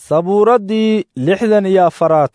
sabuuraddii 64aad.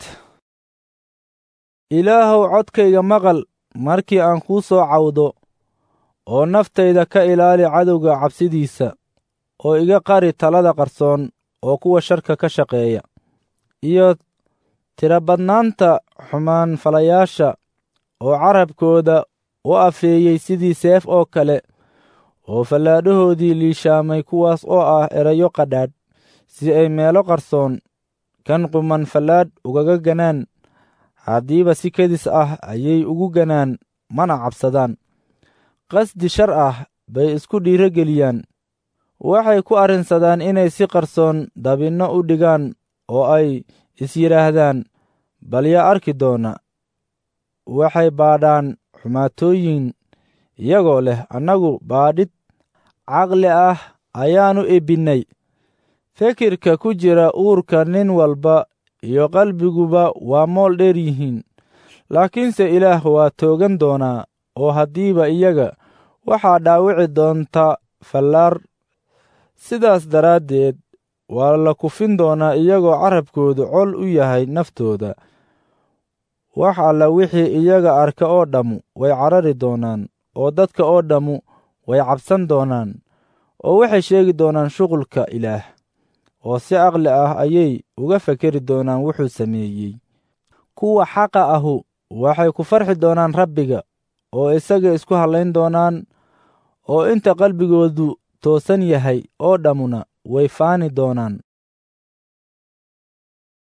ilaahow codkayga maqal markii aan kuu soo cawdo, oo naftayda ka ilaali cadowga cabsidiisa, oo iga qari talada qarsoon oo kuwa sharka ka shaqeeya, iyo tirabadnaanta xumaanfalayaasha oo carabkooda u afeeyey sidii seef oo kale, oo fallaadhahoodii liishaamay, kuwaas oo ah erayo qadhaadh, si ay meelo qarsoon kan quman fallaadh ugaga ganaan. haddiiba si kedis ah ayay ugu ganaan, mana cabsadaan. qasdi shar ah bay isku dhiirogeliyaan, waxay ku arrinsadaan inay si qarsoon dabinno u dhigaan, oo ay is yidhaahdaan, bal yaa arki doona. waxay baadhaan xumaatooyin iyagoo leh, annagu baadhid caqli ah ayaannu ebinnay. fikirka ku jira uurka nin walba iyo qalbiguba waa mool dheer yihiin. laakiinse ilaah waa toogan doonaa, oo haddiiba iyaga waxaa dhaawici doonta fallaar. sidaas daraaddeed waa la kufin doonaa iyagoo carabkoodu col u yahay naftooda. wax alla wixii iyaga arka oo dhammu way carari doonaan, oo dadka oo dhammu way cabsan doonaan, oo waxay sheegi doonaan shuqulka ilaah, oo si caqli ah ayay uga fekeri doonaan wuxuu sameeyey. kuwa xaqa ahu waxay ku farxi doonaan Rabbiga, oo isaga isku hallayn doonaan, oo inta qalbigoodu toosan yahay oo dhammuna way faani doonaan.